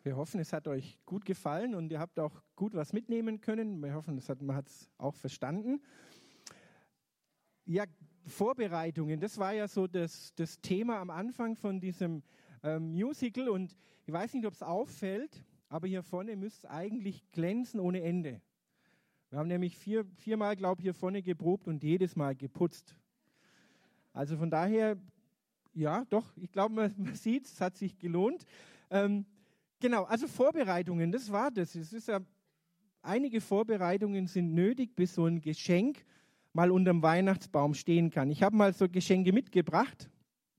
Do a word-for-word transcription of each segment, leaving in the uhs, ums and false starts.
Wir hoffen, es hat euch gut gefallen und ihr habt auch gut was mitnehmen können. Wir hoffen, es hat, man hat es auch verstanden. Ja, Vorbereitungen, das war ja so das, das Thema am Anfang von diesem ähm, Musical. Und ich weiß nicht, ob es auffällt, aber hier vorne müsste es eigentlich glänzen ohne Ende. Wir haben nämlich vier, viermal, glaube ich, hier vorne geprobt und jedes Mal geputzt. Also von daher, ja, doch, ich glaube, man, man sieht, es hat sich gelohnt. Ähm, Genau, also Vorbereitungen, das war das. Es ist ja, einige Vorbereitungen sind nötig, bis so ein Geschenk mal unterm Weihnachtsbaum stehen kann. Ich habe mal so Geschenke mitgebracht.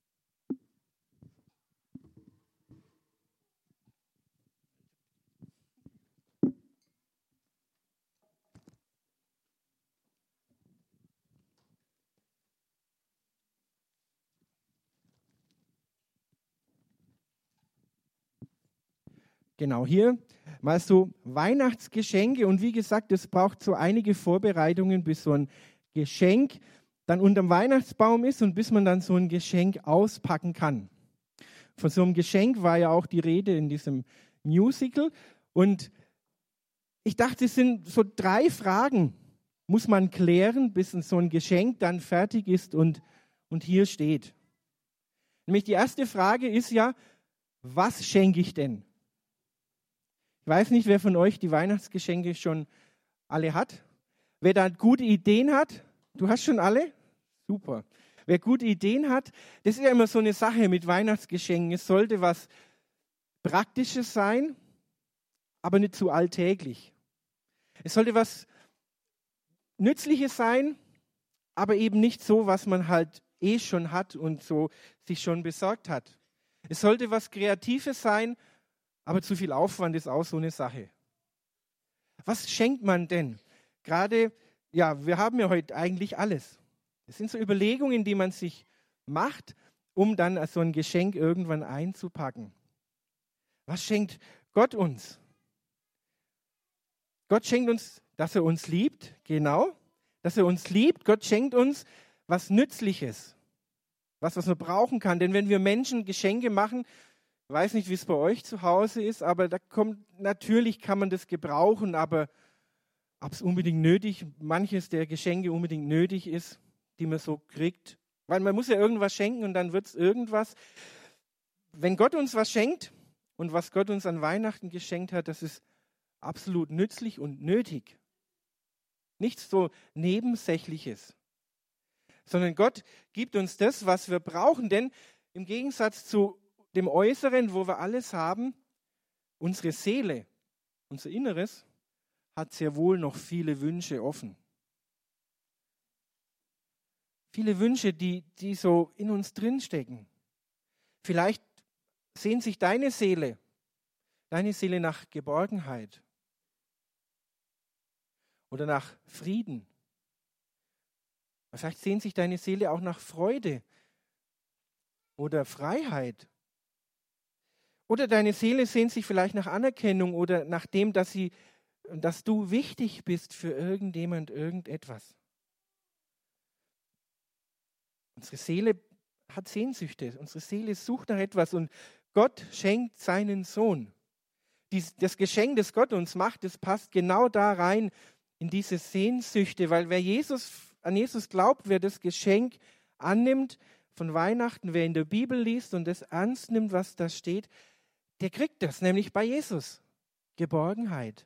Genau, hier mal so Weihnachtsgeschenke und wie gesagt, es braucht so einige Vorbereitungen, bis so ein Geschenk dann unterm Weihnachtsbaum ist und bis man dann so ein Geschenk auspacken kann. Von so einem Geschenk war ja auch die Rede in diesem Musical und ich dachte, es sind so drei Fragen, muss man klären, bis so ein Geschenk dann fertig ist und, und hier steht. Nämlich die erste Frage ist ja, was schenke ich denn? Ich weiß nicht, wer von euch die Weihnachtsgeschenke schon alle hat. Wer da gute Ideen hat, du hast schon alle? Super. Wer gute Ideen hat, das ist ja immer so eine Sache mit Weihnachtsgeschenken. Es sollte was Praktisches sein, aber nicht zu alltäglich. Es sollte was Nützliches sein, aber eben nicht so, was man halt eh schon hat und so sich schon besorgt hat. Es sollte was Kreatives sein, aber zu viel Aufwand ist auch so eine Sache. Was schenkt man denn? Gerade, ja, wir haben ja heute eigentlich alles. Das sind so Überlegungen, die man sich macht, um dann so ein Geschenk irgendwann einzupacken. Was schenkt Gott uns? Gott schenkt uns, dass er uns liebt, genau, dass er uns liebt. Gott schenkt uns was Nützliches, was, was man brauchen kann. Denn wenn wir Menschen Geschenke machen, ich weiß nicht, wie es bei euch zu Hause ist, aber da kommt, natürlich kann man das gebrauchen, aber ob es unbedingt nötig, manches der Geschenke unbedingt nötig ist, die man so kriegt. Weil man muss ja irgendwas schenken und dann wird es irgendwas. Wenn Gott uns was schenkt und was Gott uns an Weihnachten geschenkt hat, das ist absolut nützlich und nötig. Nichts so Nebensächliches. Sondern Gott gibt uns das, was wir brauchen, denn im Gegensatz zu dem Äußeren, wo wir alles haben, unsere Seele, unser Inneres, hat sehr wohl noch viele Wünsche offen. Viele Wünsche, die, die so in uns drinstecken. Vielleicht sehnt sich deine Seele, deine Seele nach Geborgenheit oder nach Frieden. Vielleicht sehnt sich deine Seele auch nach Freude oder Freiheit. Oder deine Seele sehnt sich vielleicht nach Anerkennung oder nach dem, dass, sie, dass du wichtig bist für irgendjemand, irgendetwas. Unsere Seele hat Sehnsüchte, unsere Seele sucht nach etwas und Gott schenkt seinen Sohn. Dies, das Geschenk, das Gott uns macht, das passt genau da rein in diese Sehnsüchte, weil wer Jesus, an Jesus glaubt, wer das Geschenk annimmt von Weihnachten, wer in der Bibel liest und das ernst nimmt, was da steht, der kriegt das, nämlich bei Jesus. Geborgenheit.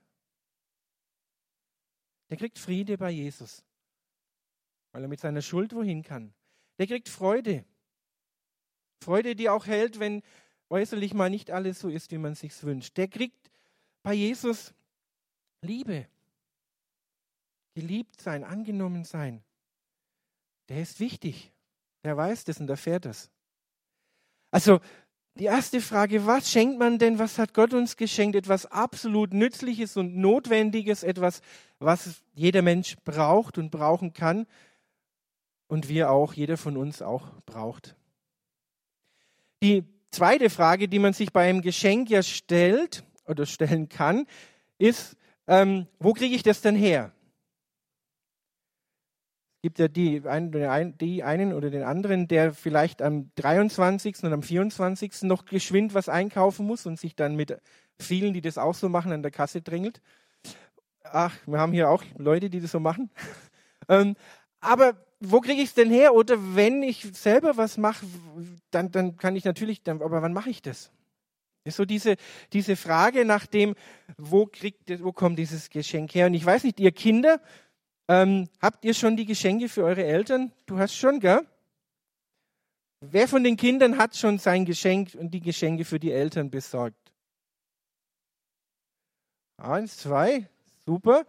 Der kriegt Friede bei Jesus, weil er mit seiner Schuld wohin kann. Der kriegt Freude. Freude, die auch hält, wenn äußerlich mal nicht alles so ist, wie man sich wünscht. Der kriegt bei Jesus Liebe. Geliebt sein, angenommen sein. Der ist wichtig. Der weiß das und erfährt das. Also, die erste Frage, was schenkt man denn, was hat Gott uns geschenkt? Etwas absolut Nützliches und Notwendiges, etwas, was jeder Mensch braucht und brauchen kann und wir auch, jeder von uns auch braucht. Die zweite Frage, die man sich bei einem Geschenk ja stellt oder stellen kann, ist, ähm, wo kriege ich das denn her? Es gibt ja die, die einen oder den anderen, der vielleicht am dreiundzwanzigsten und am vierundzwanzigsten noch geschwind was einkaufen muss und sich dann mit vielen, die das auch so machen, an der Kasse drängelt. Ach, wir haben hier auch Leute, die das so machen. ähm, aber wo kriege ich es denn her? Oder wenn ich selber was mache, dann, dann kann ich natürlich, dann, aber wann mache ich das? Das ist so diese, diese Frage nach dem, wo, kriegt, wo kommt dieses Geschenk her? Und ich weiß nicht, ihr Kinder, ähm, habt ihr schon die Geschenke für eure Eltern? Du hast schon, gell? Wer von den Kindern hat schon sein Geschenk und die Geschenke für die Eltern besorgt? Eins, zwei, super.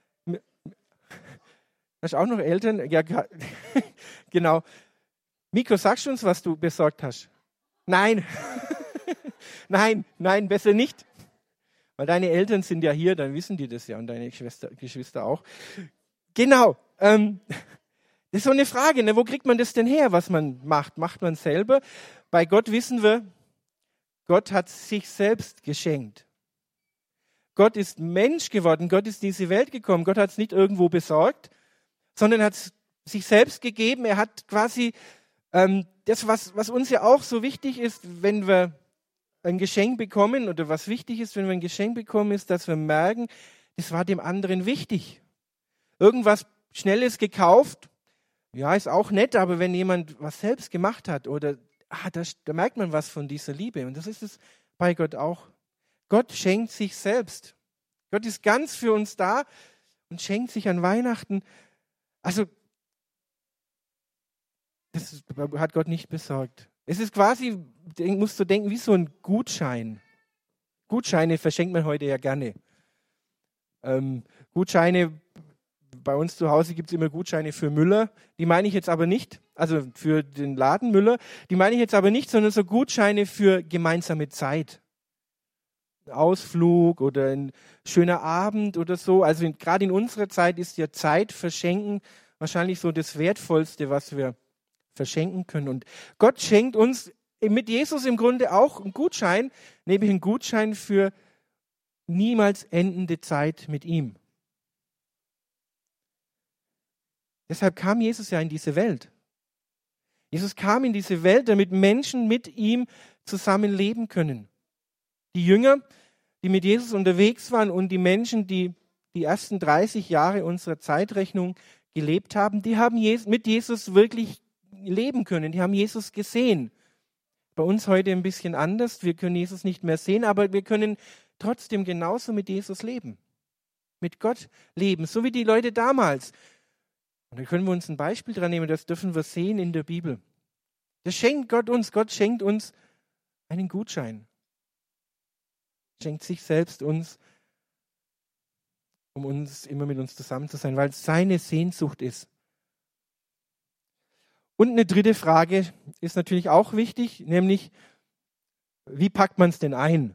Hast du auch noch Eltern? Ja, genau. Miko, sagst du uns, was du besorgt hast? Nein. nein, nein, besser nicht. Weil deine Eltern sind ja hier, dann wissen die das ja und deine Geschwister, Geschwister auch. Genau. Ähm, das ist so eine Frage, ne? Wo kriegt man das denn her, was man macht? Macht man selber? Bei Gott wissen wir, Gott hat sich selbst geschenkt. Gott ist Mensch geworden, Gott ist in diese Welt gekommen. Gott hat es nicht irgendwo besorgt, sondern hat es sich selbst gegeben. Er hat quasi ähm, das, was, was uns ja auch so wichtig ist, wenn wir ein Geschenk bekommen, oder was wichtig ist, wenn wir ein Geschenk bekommen, ist, dass wir merken, das war dem anderen wichtig. Irgendwas Schnelles gekauft, ja, ist auch nett, aber wenn jemand was selbst gemacht hat, oder ah, da, da merkt man was von dieser Liebe. Und das ist es bei Gott auch. Gott schenkt sich selbst. Gott ist ganz für uns da und schenkt sich an Weihnachten. Also, das hat Gott nicht besorgt. Es ist quasi, musst du denken, wie so ein Gutschein. Gutscheine verschenkt man heute ja gerne. Ähm, Gutscheine, bei uns zu Hause gibt es immer Gutscheine für Müller. Die meine ich jetzt aber nicht, also für den Laden Müller. Die meine ich jetzt aber nicht, sondern so Gutscheine für gemeinsame Zeit. Ein Ausflug oder ein schöner Abend oder so. Also gerade in unserer Zeit ist ja Zeit verschenken wahrscheinlich so das Wertvollste, was wir verschenken können. Und Gott schenkt uns mit Jesus im Grunde auch einen Gutschein, nämlich einen Gutschein für niemals endende Zeit mit ihm. Deshalb kam Jesus ja in diese Welt. Jesus kam in diese Welt, damit Menschen mit ihm zusammen leben können. Die Jünger, die mit Jesus unterwegs waren, und die Menschen, die die ersten dreißig Jahre unserer Zeitrechnung gelebt haben, die haben mit Jesus wirklich leben können. Die haben Jesus gesehen. Bei uns heute ein bisschen anders. Wir können Jesus nicht mehr sehen, aber wir können trotzdem genauso mit Jesus leben. Mit Gott leben, so wie die Leute damals. Und da können wir uns ein Beispiel dran nehmen, das dürfen wir sehen in der Bibel. Das schenkt Gott uns. Gott schenkt uns einen Gutschein. Schenkt sich selbst uns, um uns immer mit uns zusammen zu sein, weil es seine Sehnsucht ist. Und eine dritte Frage ist natürlich auch wichtig, nämlich, wie packt man es denn ein?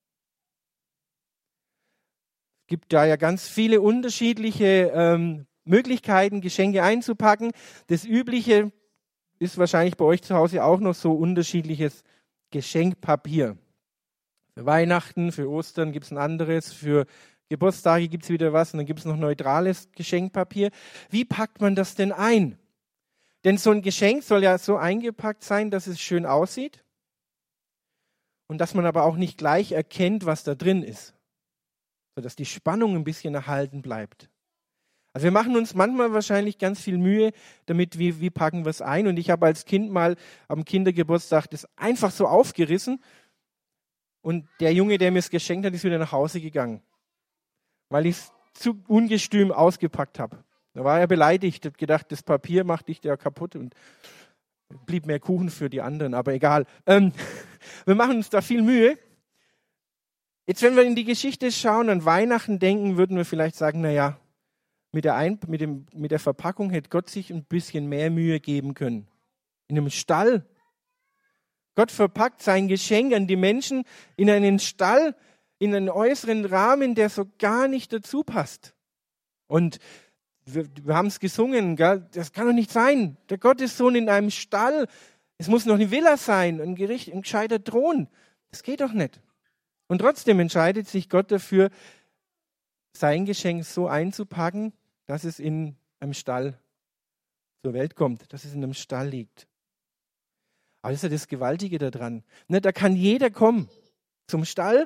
Es gibt da ja ganz viele unterschiedliche ähm, Möglichkeiten, Geschenke einzupacken. Das Übliche ist wahrscheinlich bei euch zu Hause auch noch so unterschiedliches Geschenkpapier. Für Weihnachten, für Ostern gibt es ein anderes, für Geburtstage gibt es wieder was und dann gibt es noch neutrales Geschenkpapier. Wie packt man das denn ein? Denn so ein Geschenk soll ja so eingepackt sein, dass es schön aussieht und dass man aber auch nicht gleich erkennt, was da drin ist, sodass die Spannung ein bisschen erhalten bleibt. Also wir machen uns manchmal wahrscheinlich ganz viel Mühe, damit wie, wie packen wir es ein. Und ich habe als Kind mal am Kindergeburtstag das einfach so aufgerissen und der Junge, der mir es geschenkt hat, ist wieder nach Hause gegangen, weil ich es zu ungestüm ausgepackt habe. Da war er beleidigt, hat gedacht, das Papier macht dich ja kaputt und blieb mehr Kuchen für die anderen, aber egal. Ähm, wir machen uns da viel Mühe. Jetzt, wenn wir in die Geschichte schauen, an Weihnachten denken, würden wir vielleicht sagen, naja, mit der, Ein- mit, dem, mit der Verpackung hätte Gott sich ein bisschen mehr Mühe geben können. In einem Stall. Gott verpackt sein Geschenk an die Menschen in einen Stall, in einen äußeren Rahmen, der so gar nicht dazu passt. Und wir, wir haben es gesungen, gell? Das kann doch nicht sein. Der Gottessohn in einem Stall. Es muss noch eine Villa sein, ein Gericht, ein gescheiter Thron. Das geht doch nicht. Und trotzdem entscheidet sich Gott dafür, sein Geschenk so einzupacken, dass es in einem Stall zur Welt kommt, dass es in einem Stall liegt. Aber das ist ja das Gewaltige daran. Ne, da kann jeder kommen zum Stall,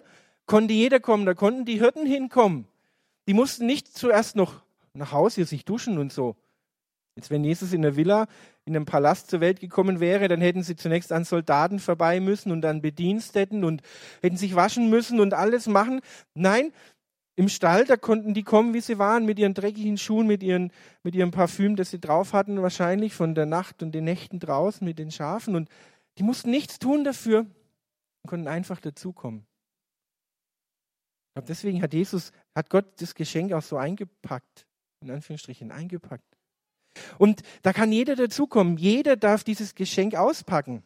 konnte jeder kommen, da konnten die Hirten hinkommen. Die mussten nicht zuerst noch nach Hause sich duschen und so. Jetzt, wenn Jesus in der Villa, in einem Palast zur Welt gekommen wäre, dann hätten sie zunächst an Soldaten vorbei müssen und an Bediensteten und hätten sich waschen müssen und alles machen. Nein, im Stall, da konnten die kommen, wie sie waren, mit ihren dreckigen Schuhen, mit, ihren, mit ihrem Parfüm, das sie drauf hatten, wahrscheinlich von der Nacht und den Nächten draußen mit den Schafen. Und die mussten nichts tun dafür und konnten einfach dazukommen. Ich glaube, deswegen hat Jesus, hat Gott das Geschenk auch so eingepackt, in Anführungsstrichen eingepackt. Und da kann jeder dazukommen. Jeder darf dieses Geschenk auspacken.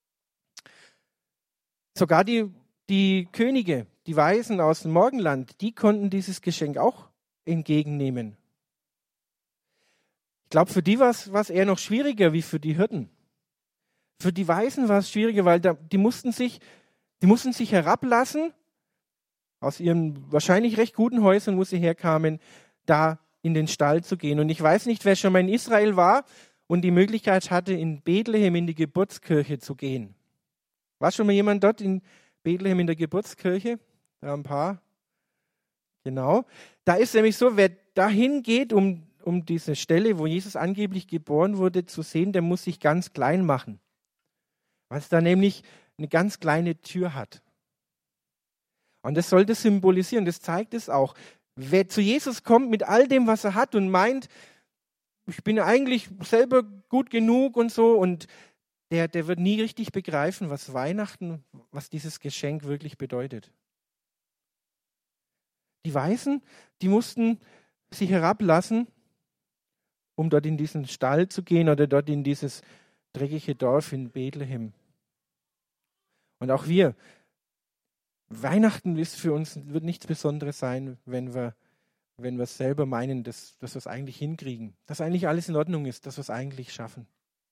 Sogar die, die Könige, die Weisen aus dem Morgenland, die konnten dieses Geschenk auch entgegennehmen. Ich glaube, für die war es eher noch schwieriger wie für die Hirten. Für die Weisen war es schwieriger, weil da, die, mussten sich, die mussten sich herablassen aus ihren wahrscheinlich recht guten Häusern, wo sie herkamen, da in den Stall zu gehen. Und ich weiß nicht, wer schon mal in Israel war und die Möglichkeit hatte, in Bethlehem in die Geburtskirche zu gehen. War schon mal jemand dort in Bethlehem in der Geburtskirche? Ja, ein paar. Genau. Da ist nämlich so, wer dahin geht, um, um diese Stelle, wo Jesus angeblich geboren wurde, zu sehen, der muss sich ganz klein machen. Weil es da nämlich eine ganz kleine Tür hat. Und das soll das symbolisieren, das zeigt es auch. Wer zu Jesus kommt mit all dem, was er hat und meint, ich bin eigentlich selber gut genug und so, und der, der wird nie richtig begreifen, was Weihnachten, was dieses Geschenk wirklich bedeutet. Die Weisen, die mussten sich herablassen, um dort in diesen Stall zu gehen oder dort in dieses dreckige Dorf in Bethlehem. Und auch wir, Weihnachten ist für uns, wird nichts Besonderes sein, wenn wir, wenn wir selber meinen, dass, dass wir es eigentlich hinkriegen, dass eigentlich alles in Ordnung ist, dass wir es eigentlich schaffen.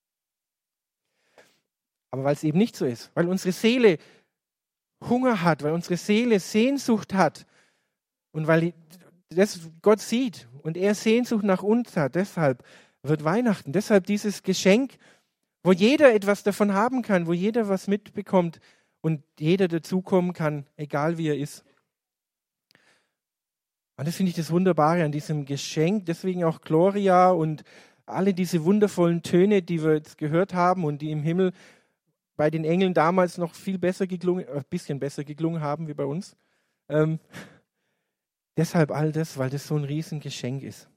Aber weil es eben nicht so ist, weil unsere Seele Hunger hat, weil unsere Seele Sehnsucht hat und weil das Gott sieht und er Sehnsucht nach uns hat, deshalb wird Weihnachten, deshalb dieses Geschenk, wo jeder etwas davon haben kann, wo jeder was mitbekommt, und jeder dazukommen kann, egal wie er ist. Und das finde ich das Wunderbare an diesem Geschenk. Deswegen auch Gloria und alle diese wundervollen Töne, die wir jetzt gehört haben und die im Himmel bei den Engeln damals noch viel besser geklungen, ein bisschen besser geklungen haben wie bei uns. Ähm, deshalb all das, weil das so ein Riesengeschenk ist.